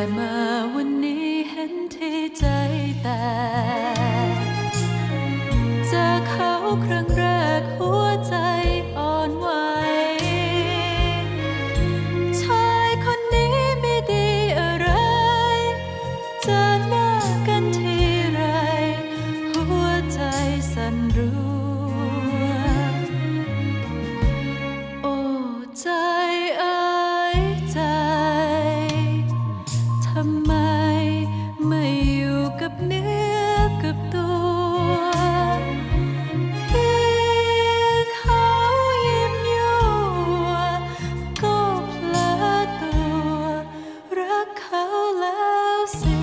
มาวันนี้เห็นที่ใจแตกเจอเขาครั้งแรกหัวใจอ่อนไหวชายคนนี้ไม่ดีอะไรเจอหน้ากันทีไรหัวใจสั่นรัวโอ้ใจเอ๋ยใจทำไมไม่อยู่กับเนื้อกับตัวเพียงเขายิ้มยั่วก็เพลอตัวรักเขาแล้วสิ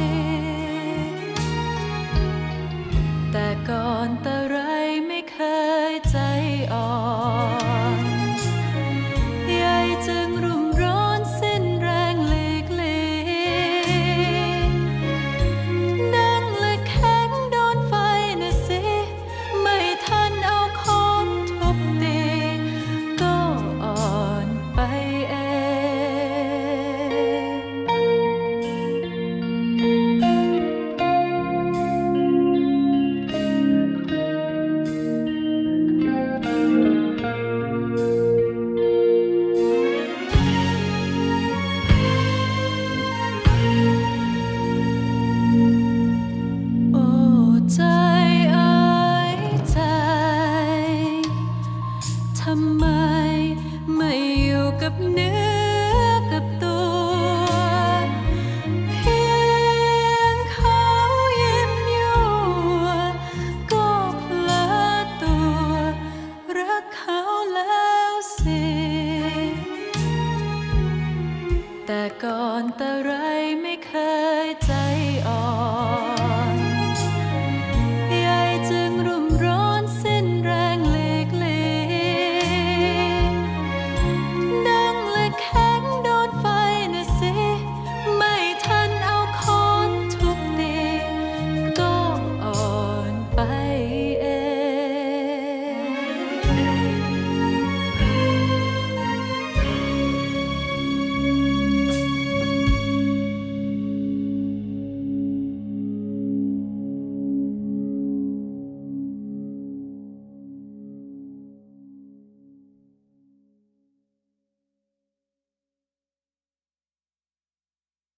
แต่ก่อนแต่ไรไม่เคยใจอ่อนใยจึงรุ่มร้อนสิ้นแรงหลีกเลี่ยงดังและแข็งโดนไฟนะสิไม่ทันเอาค้อนทุบตีก็อ่อนไปเองโอ้ใจเอ๋ยใจทำไมไม่อยู่กับเนื้อกับตัวเพียงเขายิ้มยั่วก็เพลอตัวรักเขาแล้วสิแต่ก่อนแต่ไรไม่เค